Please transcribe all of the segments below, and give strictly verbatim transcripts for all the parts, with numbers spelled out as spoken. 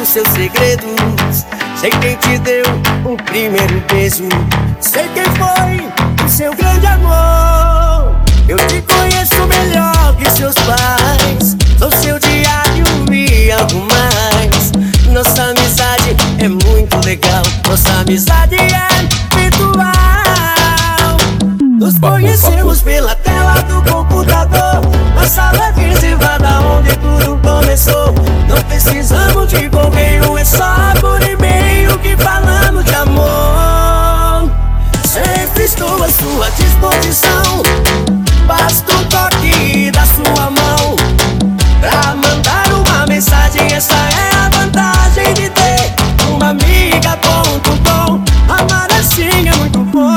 os seus segredos. Sei quem te deu o primeiro beijo. Sei quem foi o seu grande amor. Eu te conheço melhor que seus pais. Sou seu diário e algo mais. Nossa amizade é muito legal. Nossa amizade é virtual. Nos conhecemos pela tela do computador, na sala reservada onde tudo começou. Não precisamos de correio, é só por e-mail que falamos de amor. Sempre estou à sua disposição. Basta um toque da sua mão pra mandar uma mensagem. Essa é a vantagem de ter uma amiga ponto com. Amar assim é muito bom.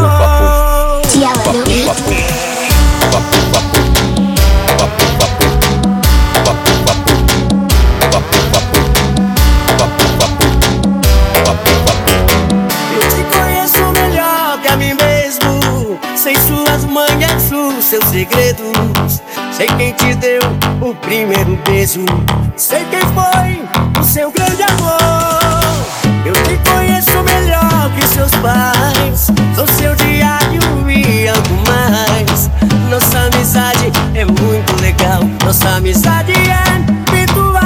Eu te conheço melhor que a mim mesmo. Sei suas manhas, os seus segredos. Sei quem te deu o primeiro beijo. Sei quem foi o seu grande amor. Eu te conheço melhor que seus pais. Sou seu diário e algo mais. Nossa amizade é muito legal. Nossa amizade é virtual.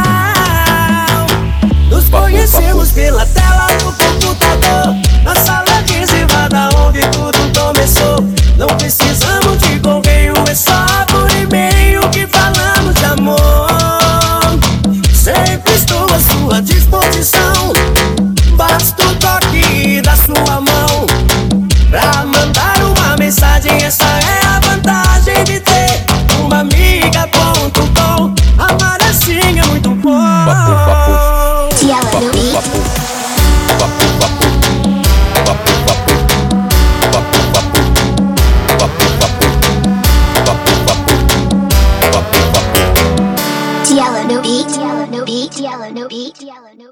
Nos conhecemos pela tela do computador, na sala reservada onde tudo começou. Não precisamos de correio, é só por e-mail que falamos de amor. Sempre estou à sua disposição. Basta um toque da sua mão pra mandar uma mensagem. Essa é a vantagem de ter uma amiga ponto com. Amar assim é muito bom. Yellow no beat, yellow no beat, yellow no beat, yellow no beat.